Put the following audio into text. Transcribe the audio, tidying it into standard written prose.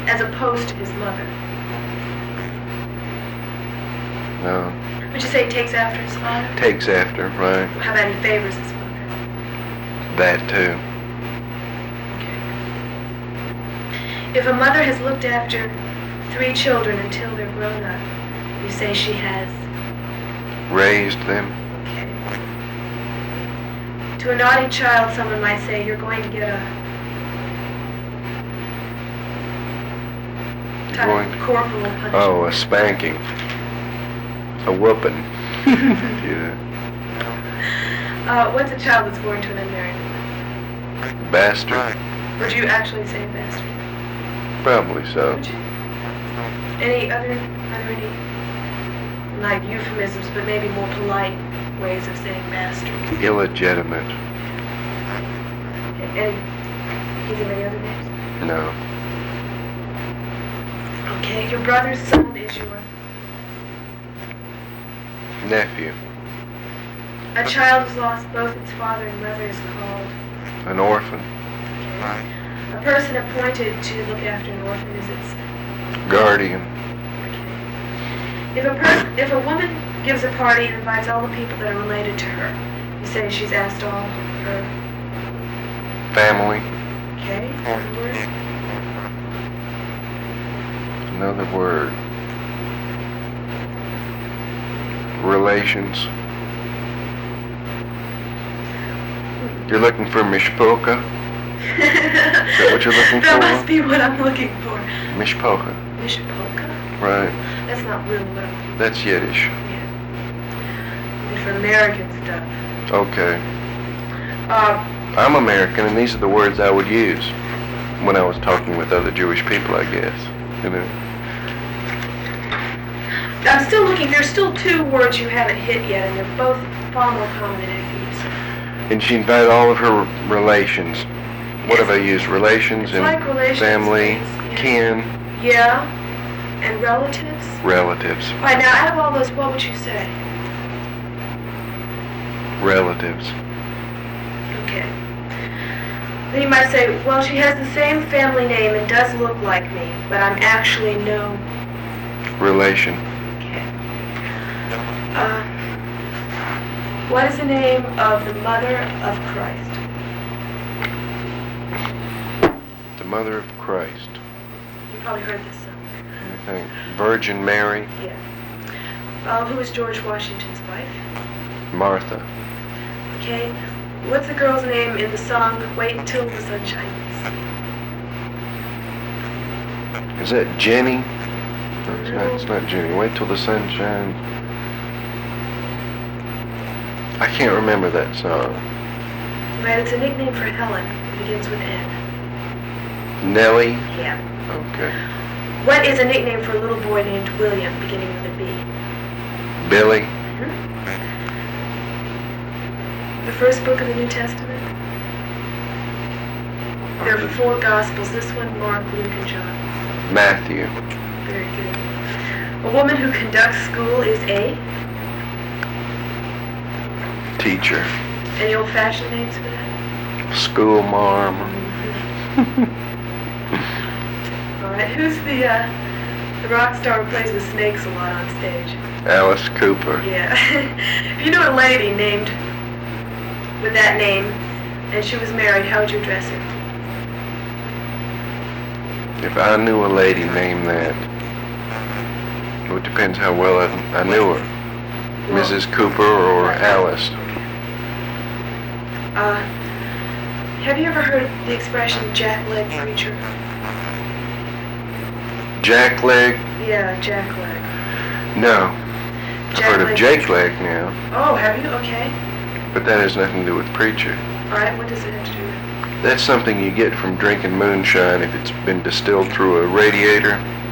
as opposed to his mother? No. Would you say he takes after his father? Takes after, right. How about he favors his mother? That too. Okay. If a mother has looked after 3 children until they're grown up, you say she has raised them. Okay. To a naughty child, someone might say, you're going to get a corporal punishment. Oh, a spanking. A whooping. Yeah. What's a child that's born to an unmarried woman? Bastard. Would you actually say bastard? Probably so. Would you? Any other like euphemisms, but maybe more polite ways of saying bastard? Illegitimate. Any other names? No. Okay, your brother's son is your nephew. A child who's lost both its father and mother is called an orphan. Okay. A person appointed to look after an orphan is its guardian. Okay. If a woman gives a party and invites all the people that are related to her, you say she's asked all her family. Okay. Another word. Relations. You're looking for mishpoka? Is that what you're looking for? That must be what I'm looking for. Mishpoka. Mishpoka? Right. That's not really what I'm looking for. That's Yiddish. Yeah. Only for American stuff. Okay. I'm American, and these are the words I would use when I was talking with other Jewish people, I guess. You know. I'm still looking. There's still 2 words you haven't hit yet, and they're both far more common than these. And she invited all of her relations. What have I used? Relations and like relations, family, yeah. kin. Yeah. And relatives. Relatives. All right, now out of all those, what would you say? Relatives. Okay. Then you might say, well, she has the same family name and does look like me, but I'm actually no relation. Okay. What is the name of the mother of Christ? The mother of Christ. You probably heard this song. I think Virgin Mary. Yeah. Who is George Washington's wife? Martha. Okay. What's the girl's name in the song Wait Until the Sun Shines? Is that Jenny? No, it's not Jenny. Wait till the sun shines. I can't remember that song. Right, it's a nickname for Helen. It begins with N. Nellie? Yeah. Okay. What is a nickname for a little boy named William, beginning with a B? Billy? Mm-hmm. The first book of the New Testament? There are 4 Gospels. This one, Mark, Luke, and John. Matthew. Very good. A woman who conducts school is a? Teacher. Any old-fashioned names for that? School marm. All right. Who's the rock star who plays with snakes a lot on stage? Alice Cooper. Yeah. If you knew a lady named with that name and she was married, how would you address her? If I knew a lady named that, well, it depends how well I knew her. Well, Mrs. Cooper or Alice. Have you ever heard the expression jackleg preacher? Jackleg? Yeah, jackleg. No. I've heard of Jake Leg now. Oh, have you? Okay. But that has nothing to do with preacher. Alright, what does it have to do with? That's something you get from drinking moonshine if it's been distilled through a radiator.